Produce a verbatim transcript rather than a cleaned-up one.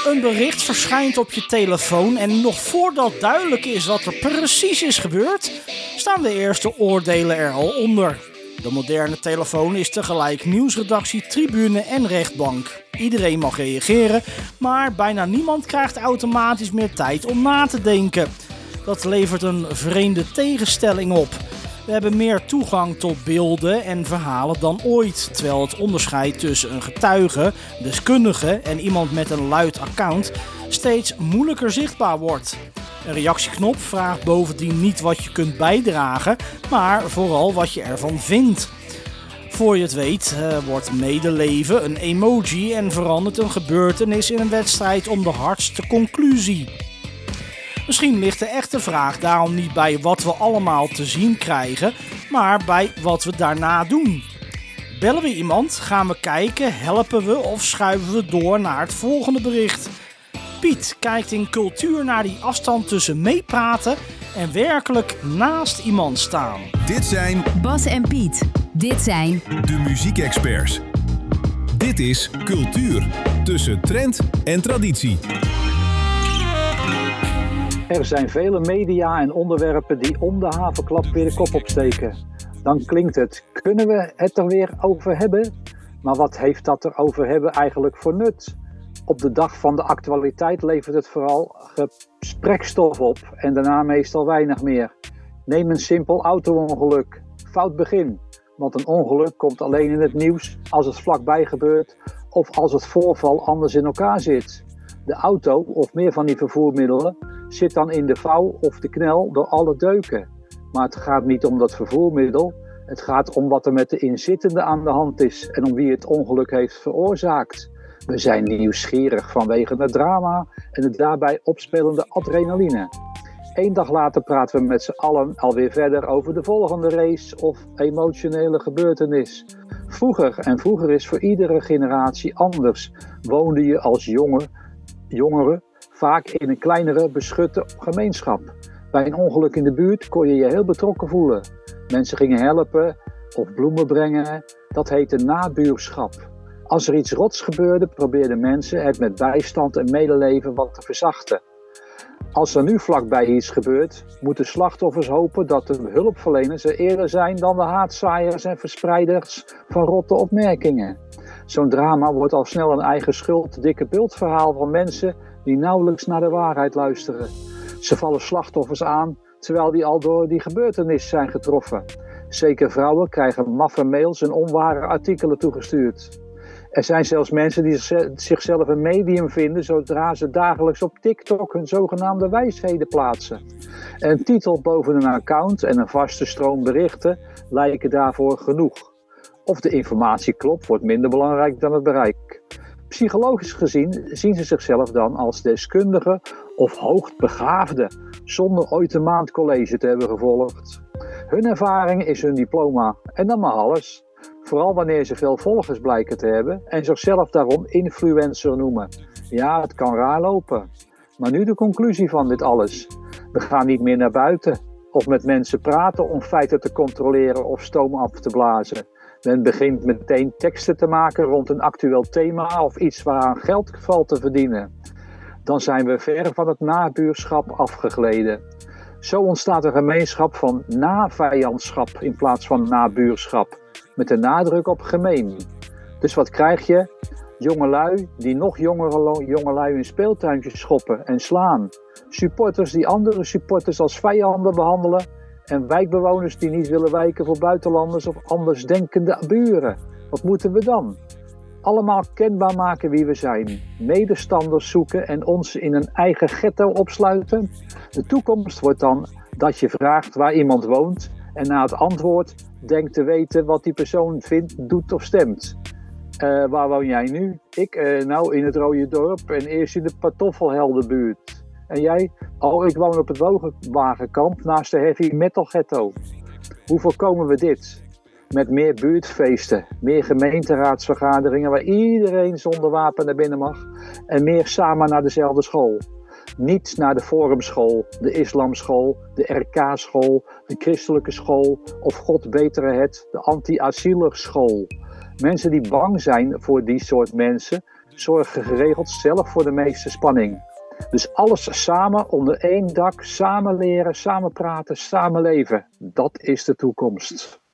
Een bericht verschijnt op je telefoon en nog voordat duidelijk is wat er precies is gebeurd, staan de eerste oordelen er al onder. De moderne telefoon is tegelijk nieuwsredactie, tribune en rechtbank. Iedereen mag reageren, maar bijna niemand krijgt automatisch meer tijd om na te denken. Dat levert een vreemde tegenstelling op. We hebben meer toegang tot beelden en verhalen dan ooit, terwijl het onderscheid tussen een getuige, deskundige en iemand met een luid account steeds moeilijker zichtbaar wordt. Een reactieknop vraagt bovendien niet wat je kunt bijdragen, maar vooral wat je ervan vindt. Voor je het weet uh, wordt medeleven een emoji en verandert een gebeurtenis in een wedstrijd om de hardste conclusie. Misschien ligt de echte vraag daarom niet bij wat we allemaal te zien krijgen, maar bij wat we daarna doen. Bellen we iemand, gaan we kijken, helpen we of schuiven we door naar het volgende bericht? Piet kijkt in cultuur naar die afstand tussen meepraten en werkelijk naast iemand staan. Dit zijn Bas en Piet. Dit zijn de muziekexperts. Dit is Cultuur, tussen trend en traditie. Er zijn vele media en onderwerpen die om de haverklap weer de kop opsteken. Dan klinkt het, kunnen we het er weer over hebben? Maar wat heeft dat er over hebben eigenlijk voor nut? Op de dag van de actualiteit levert het vooral gesprekstof op en daarna meestal weinig meer. Neem een simpel auto-ongeluk. Fout begin. Want een ongeluk komt alleen in het nieuws als het vlakbij gebeurt of als het voorval anders in elkaar zit. De auto, of meer van die vervoermiddelen, zit dan in de vouw of de knel door alle deuken. Maar het gaat niet om dat vervoermiddel, het gaat om wat er met de inzittende aan de hand is en om wie het ongeluk heeft veroorzaakt. We zijn nieuwsgierig vanwege het drama en de daarbij opspelende adrenaline. Eén dag later praten we met z'n allen alweer verder over de volgende race of emotionele gebeurtenis. Vroeger, en vroeger is voor iedere generatie anders, woonde je als jongen, jongere vaak in een kleinere beschutte gemeenschap. Bij een ongeluk in de buurt kon je je heel betrokken voelen. Mensen gingen helpen of bloemen brengen, dat heette nabuurschap. Als er iets rots gebeurde, probeerden mensen het met bijstand en medeleven wat te verzachten. Als er nu vlakbij iets gebeurt, moeten slachtoffers hopen dat de hulpverleners er eerder zijn dan de haatzaaiers en verspreiders van rotte opmerkingen. Zo'n drama wordt al snel een eigen schuld, dikke bultverhaal van mensen die nauwelijks naar de waarheid luisteren. Ze vallen slachtoffers aan, terwijl die al door die gebeurtenis zijn getroffen. Zeker vrouwen krijgen maffe mails en onware artikelen toegestuurd. Er zijn zelfs mensen die zichzelf een medium vinden zodra ze dagelijks op TikTok hun zogenaamde wijsheden plaatsen. Een titel boven een account en een vaste stroom berichten lijken daarvoor genoeg. Of de informatie klopt, wordt minder belangrijk dan het bereik. Psychologisch gezien zien ze zichzelf dan als deskundige of hoogbegaafde, zonder ooit een maand college te hebben gevolgd. Hun ervaring is hun diploma en dan maar alles. Vooral wanneer ze veel volgers blijken te hebben en zichzelf daarom influencer noemen. Ja, het kan raar lopen. Maar nu de conclusie van dit alles. We gaan niet meer naar buiten of met mensen praten om feiten te controleren of stoom af te blazen. Men begint meteen teksten te maken rond een actueel thema of iets waaraan geld valt te verdienen. Dan zijn we ver van het nabuurschap afgegleden. Zo ontstaat een gemeenschap van navijandschap in plaats van nabuurschap. Met de nadruk op gemeen. Dus wat krijg je? Jongelui die nog jongere jongelui in speeltuintjes schoppen en slaan. Supporters die andere supporters als vijanden behandelen. En wijkbewoners die niet willen wijken voor buitenlanders of andersdenkende buren. Wat moeten we dan? Allemaal kenbaar maken wie we zijn. Medestanders zoeken en ons in een eigen ghetto opsluiten. De toekomst wordt dan dat je vraagt waar iemand woont. En na het antwoord denkt te weten wat die persoon vindt, doet of stemt. Uh, waar woon jij nu? Ik, uh, nou in het Rode Dorp en eerst in de Pantoffelheldenbuurt. En jij? Oh, ik woon op het Wogenwagenkamp naast de heavy metal ghetto. Hoe voorkomen we dit? Met meer buurtfeesten, meer gemeenteraadsvergaderingen waar iedereen zonder wapen naar binnen mag. En meer samen naar dezelfde school. Niet naar de forumschool, de islamschool, de R K-school, de christelijke school of god betere het, de anti-asielerschool. Mensen die bang zijn voor die soort mensen zorgen geregeld zelf voor de meeste spanning. Dus alles samen onder één dak, samen leren, samen praten, samen leven. Dat is de toekomst.